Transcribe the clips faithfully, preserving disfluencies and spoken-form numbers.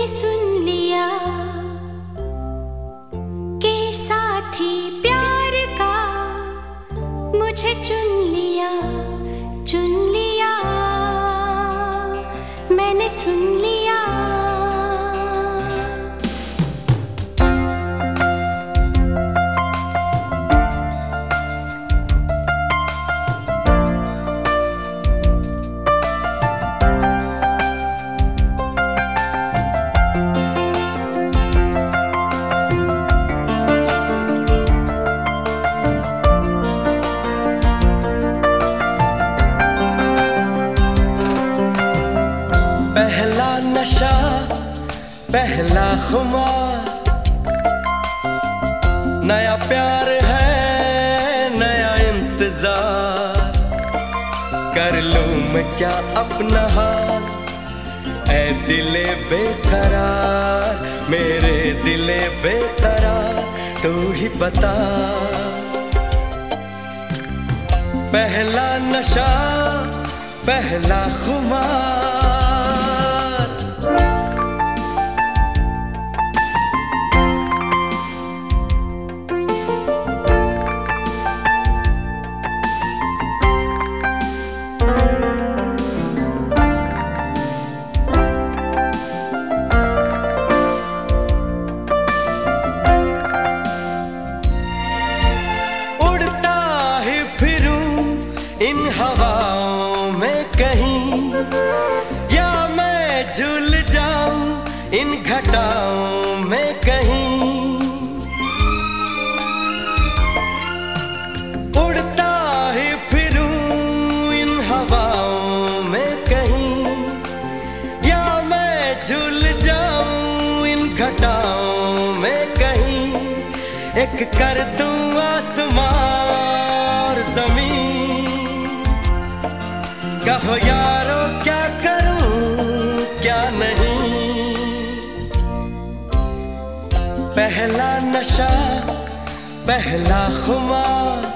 मैंने सुन लिया के साथी प्यार का मुझे चुन लिया, चुन लिया, मैंने सुन लिया। पहला नशा, पहला खुमार, नया प्यार है, नया इंतजार। कर लूं मैं क्या अपना हाल, ऐ दिले बेकरार, मेरे दिले बेकरार, तू ही बता। पहला नशा, पहला खुमार, इन हवाओं में कहीं, या मैं झूल जाऊं इन घटाओं में कहीं। उड़ता ही फिरूं इन हवाओं में कहीं, या मैं झूल जाऊं इन घटाओं में कहीं। एक कर दूं आसमां और ज़मीन, कहो यारो क्या करूं क्या नहीं। पहला नशा, पहला खुमार,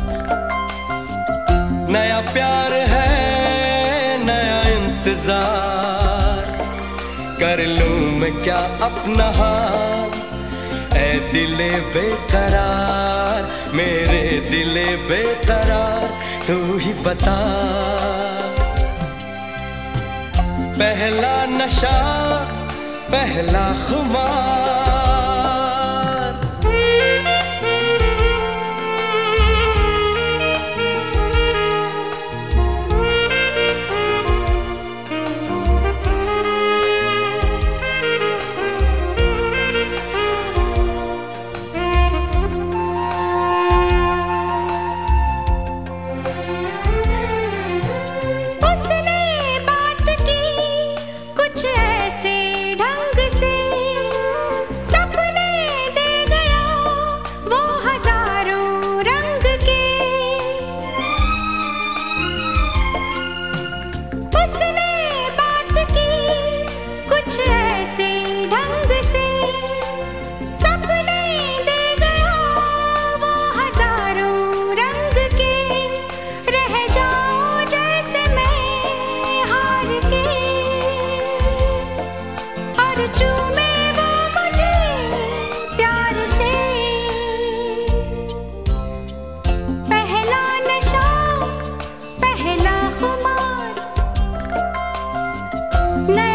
नया प्यार है, नया इंतजार। कर लूं मैं क्या अपना हाल, ऐ दिले बेकरार, मेरे दिले बेकरार, तू ही बता। पहला नशा, पहला खुमार। नहीं